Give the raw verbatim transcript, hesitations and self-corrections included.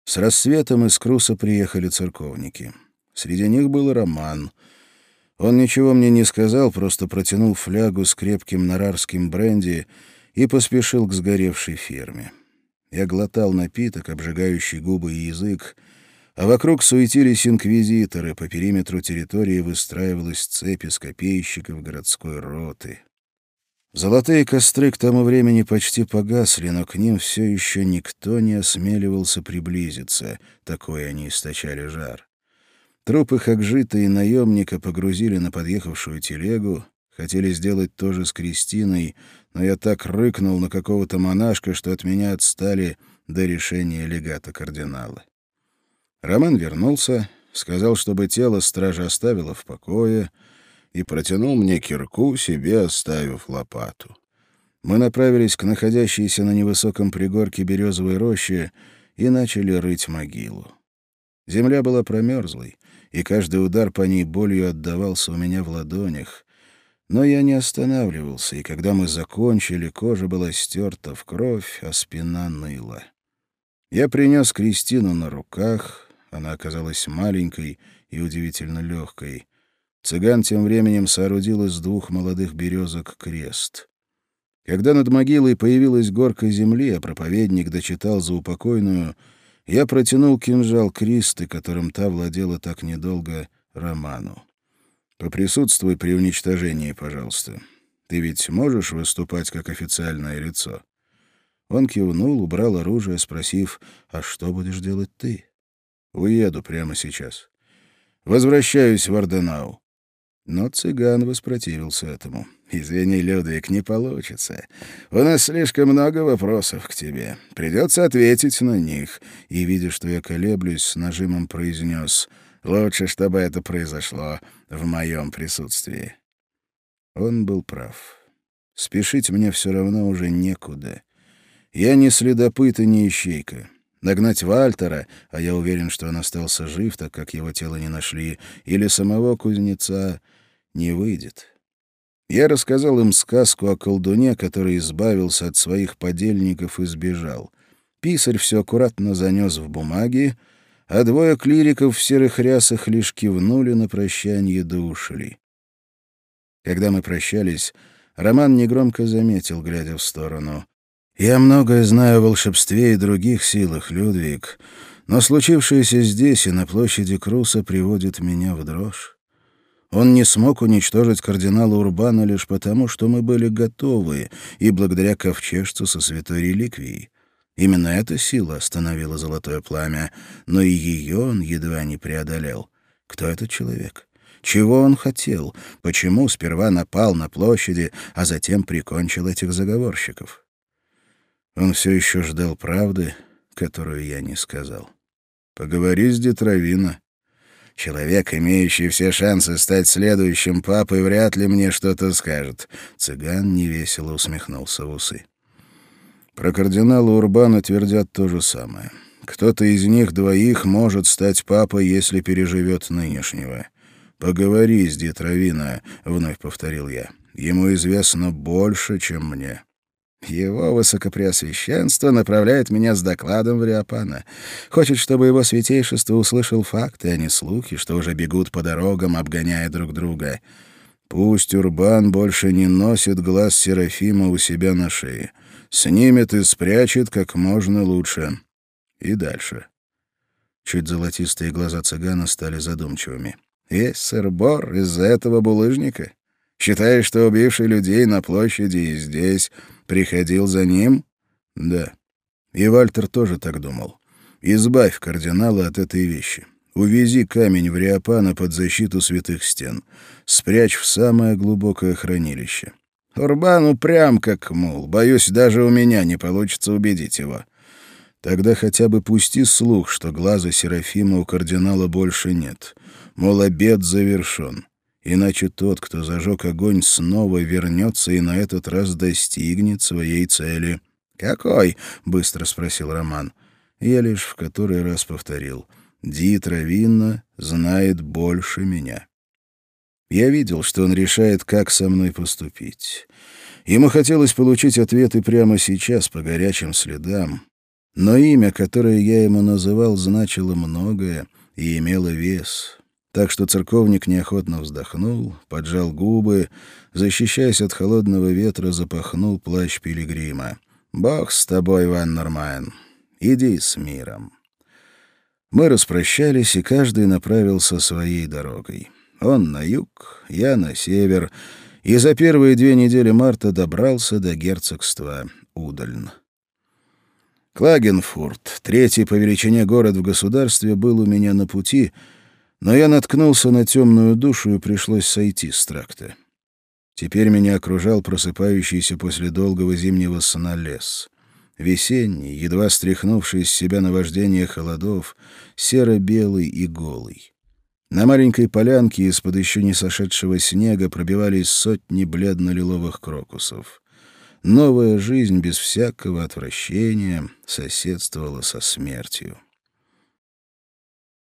С рассветом из Круса приехали церковники. Среди них был Роман. Он ничего мне не сказал, просто протянул флягу с крепким нарарским бренди и поспешил к сгоревшей ферме. Я глотал напиток, обжигающий губы и язык, а вокруг суетились инквизиторы, по периметру территории выстраивалась цепь из копейщиков городской роты. Золотые костры к тому времени почти погасли, но к ним все еще никто не осмеливался приблизиться, такой они источали жар. Трупы Хакжита и наемника погрузили на подъехавшую телегу, хотели сделать то же с Кристиной, но я так рыкнул на какого-то монашка, что от меня отстали до решения легата кардинала. Роман вернулся, сказал, чтобы тело стража оставила в покое, и протянул мне кирку, себе оставив лопату. Мы направились к находящейся на невысоком пригорке березовой роще и начали рыть могилу. Земля была промерзлой, и каждый удар по ней болью отдавался у меня в ладонях. Но я не останавливался, и когда мы закончили, кожа была стерта в кровь, а спина ныла. Я принес Кристину на руках, она оказалась маленькой и удивительно легкой. Цыган тем временем соорудил из двух молодых березок крест. Когда над могилой появилась горка земли, а проповедник дочитал заупокойную, я протянул кинжал Кристы, которым та владела так недолго, Роману. «Поприсутствуй при уничтожении, пожалуйста. Ты ведь можешь выступать как официальное лицо?» Он кивнул, убрал оружие, спросив, «А что будешь делать ты?» «Уеду прямо сейчас. Возвращаюсь в Орденау». Но цыган воспротивился этому. «Извини, Людвиг, не получится. У нас слишком много вопросов к тебе. Придется ответить на них». И, видя, что я колеблюсь, с нажимом произнес, «Лучше, чтобы это произошло в моем присутствии». Он был прав. Спешить мне все равно уже некуда. Я не следопыт и не ищейка. Нагнать Вальтера, а я уверен, что он остался жив, так как его тело не нашли, или самого кузнеца, не выйдет. Я рассказал им сказку о колдуне, который избавился от своих подельников и сбежал. Писарь все аккуратно занес в бумаги, а двое клириков в серых рясах лишь кивнули на прощанье да ушли. Когда мы прощались, Роман негромко заметил, глядя в сторону, «Я многое знаю о волшебстве и других силах, Людвиг, но случившееся здесь и на площади Круса приводит меня в дрожь. Он не смог уничтожить кардинала Урбана лишь потому, что мы были готовы, и благодаря ковчежцу со святой реликвией. Именно эта сила остановила золотое пламя, но и ее он едва не преодолел. Кто этот человек? Чего он хотел? Почему сперва напал на площади, а затем прикончил этих заговорщиков?» Он все еще ждал правды, которую я не сказал. «Поговори с Детровино. Человек, имеющий все шансы стать следующим папой, вряд ли мне что-то скажет». Цыган невесело усмехнулся в усы. «Про кардинала Урбана твердят то же самое. Кто-то из них двоих может стать папой, если переживет нынешнего. Поговори с Детровино», — вновь повторил я. «Ему известно больше, чем мне». «Его высокопреосвященство направляет меня с докладом в Риопана. Хочет, чтобы его святейшество услышал факты, а не слухи, что уже бегут по дорогам, обгоняя друг друга. Пусть Урбан больше не носит глаз Серафима у себя на шее. Снимет и спрячет как можно лучше. И дальше». Чуть золотистые глаза цыгана стали задумчивыми. «Есть сыр-бор из-за этого булыжника? Считаешь, что убивший людей на площади и здесь приходил за ним?» «Да. И Вальтер тоже так думал. Избавь кардинала от этой вещи. Увези камень в Риопана под защиту святых стен. Спрячь в самое глубокое хранилище». «Урбан упрям, как мул. Боюсь, даже у меня не получится убедить его». «Тогда хотя бы пусти слух, что глаза Серафима у кардинала больше нет. Мол, обет завершен. Иначе тот, кто зажег огонь, снова вернется и на этот раз достигнет своей цели». «Какой?» — быстро спросил Роман. Я лишь в который раз повторил. «Детровино знает больше меня». Я видел, что он решает, как со мной поступить. Ему хотелось получить ответы прямо сейчас, по горячим следам. Но имя, которое я ему называл, значило многое и имело вес. Так что церковник неохотно вздохнул, поджал губы, защищаясь от холодного ветра, запахнул плащ пилигрима. «Бог с тобой, Ван Нормайн. Иди с миром». Мы распрощались, и каждый направился своей дорогой. Он на юг, я на север, и за первые две недели марта добрался до герцогства Удальн. Клагенфурт, третий по величине город в государстве, был у меня на пути, но я наткнулся на темную душу, и пришлось сойти с тракта. Теперь меня окружал просыпающийся после долгого зимнего сна лес. Весенний, едва стряхнувший с себя наваждение холодов, серо-белый и голый. На маленькой полянке из-под еще не сошедшего снега пробивались сотни бледно-лиловых крокусов. Новая жизнь без всякого отвращения соседствовала со смертью.